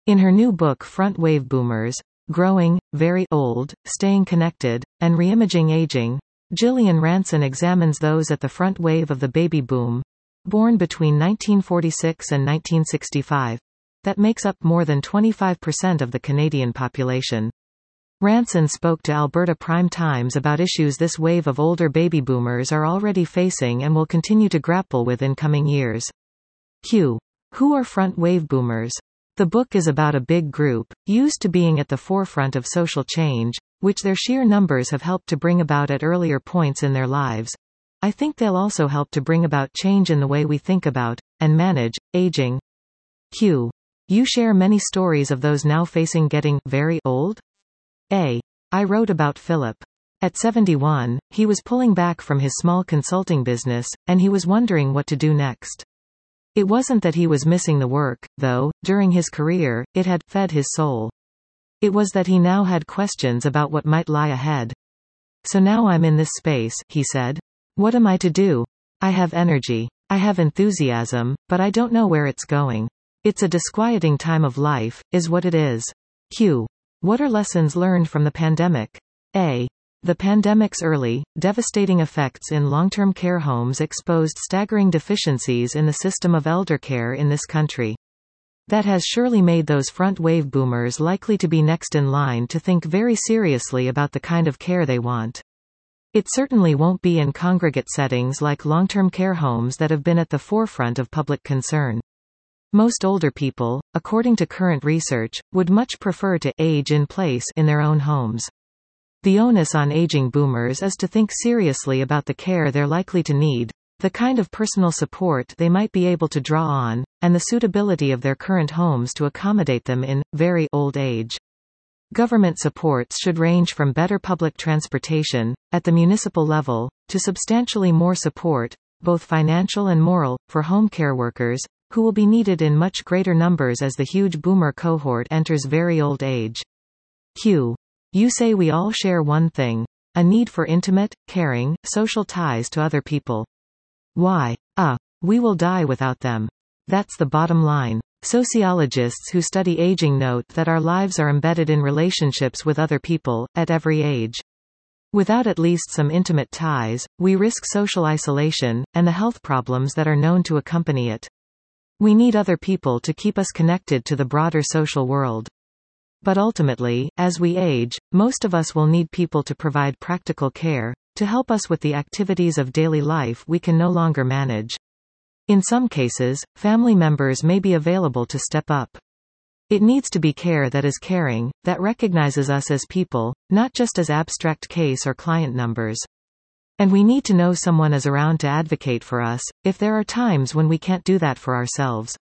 In her new book Front Wave Boomers: Growing, Very Old, Staying Connected, and Reimaging Aging, Gillian Ranson examines those at the front wave of the baby boom, born between 1946 and 1965, that makes up more than 25% of the Canadian population. Ranson spoke to Alberta Prime Times about issues this wave of older baby boomers are already facing and will continue to grapple with in coming years. Q. Who are front wave boomers? The book is about a big group, used to being at the forefront of social change, which their sheer numbers have helped to bring about at earlier points in their lives. I think they'll also help to bring about change in the way we think about, and manage, aging. Q. You share many stories of those now facing getting very old? A. I wrote about Philip. At 71, he was pulling back from his small consulting business, and he was wondering what to do next. It wasn't that he was missing the work, though, during his career, it had fed his soul. It was that he now had questions about what might lie ahead. So now I'm in this space, he said. What am I to do? I have energy. I have enthusiasm, but I don't know where it's going. It's a disquieting time of life, is what it is. Q. What are lessons learned from the pandemic? A. The pandemic's early, devastating effects in long-term care homes exposed staggering deficiencies in the system of elder care in this country. That has surely made those front wave boomers likely to be next in line to think very seriously about the kind of care they want. It certainly won't be in congregate settings like long-term care homes that have been at the forefront of public concern. Most older people, according to current research, would much prefer to age in place in their own homes. The onus on aging boomers is to think seriously about the care they're likely to need, the kind of personal support they might be able to draw on, and the suitability of their current homes to accommodate them in very old age. Government supports should range from better public transportation, at the municipal level, to substantially more support, both financial and moral, for home care workers, who will be needed in much greater numbers as the huge boomer cohort enters very old age. Q. You say we all share one thing: a need for intimate, caring, social ties to other people. Why? We will die without them. That's the bottom line. Sociologists who study aging note that our lives are embedded in relationships with other people, at every age. Without at least some intimate ties, we risk social isolation, and the health problems that are known to accompany it. We need other people to keep us connected to the broader social world. But ultimately, as we age, most of us will need people to provide practical care, to help us with the activities of daily life we can no longer manage. In some cases, family members may be available to step up. It needs to be care that is caring, that recognizes us as people, not just as abstract case or client numbers. And we need to know someone is around to advocate for us, if there are times when we can't do that for ourselves.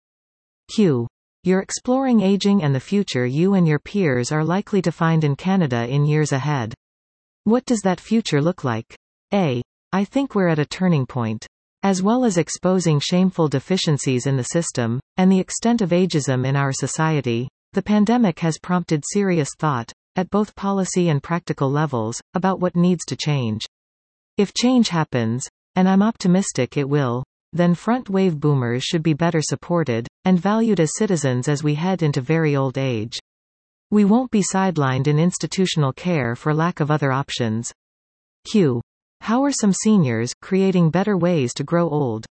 Q. You're exploring aging and the future you and your peers are likely to find in Canada in years ahead. What does that future look like? A. I think we're at a turning point. As well as exposing shameful deficiencies in the system, and the extent of ageism in our society, the pandemic has prompted serious thought, at both policy and practical levels, about what needs to change. If change happens, and I'm optimistic it will, then front wave boomers should be better supported, and valued as citizens as we head into very old age. We won't be sidelined in institutional care for lack of other options. Q. How are some seniors creating better ways to grow old?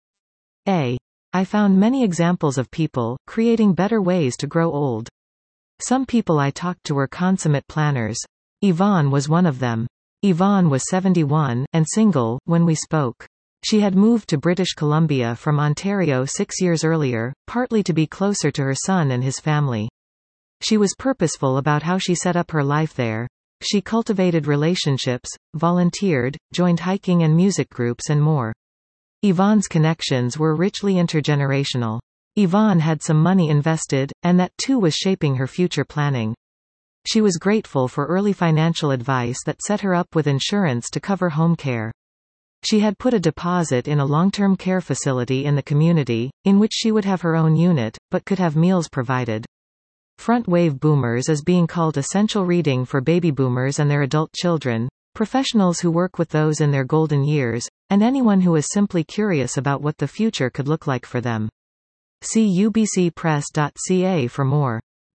A. I found many examples of people creating better ways to grow old. Some people I talked to were consummate planners. Yvonne was one of them. Yvonne was 71, and single, when we spoke. She had moved to British Columbia from Ontario 6 years earlier, partly to be closer to her son and his family. She was purposeful about how she set up her life there. She cultivated relationships, volunteered, joined hiking and music groups and more. Yvonne's connections were richly intergenerational. Yvonne had some money invested, and that too was shaping her future planning. She was grateful for early financial advice that set her up with insurance to cover home care. She had put a deposit in a long-term care facility in the community, in which she would have her own unit, but could have meals provided. Front wave boomers is being called essential reading for baby boomers and their adult children, professionals who work with those in their golden years, and anyone who is simply curious about what the future could look like for them. See ubcpress.ca for more.